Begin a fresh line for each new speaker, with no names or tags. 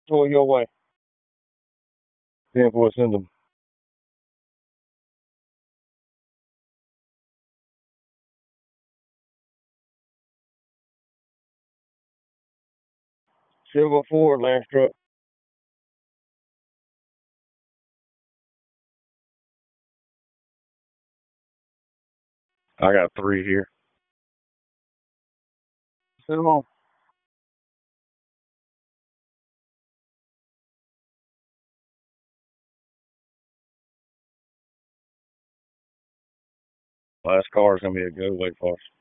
Go your way. 10-4, send them. Silver 4, last truck. I got 3 here. Send them on. Last car is going to be a go. Wait for us.